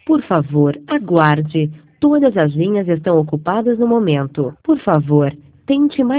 Por favor, aguarde. Todas as linhas estão ocupadas no momento. Por favor, tente mais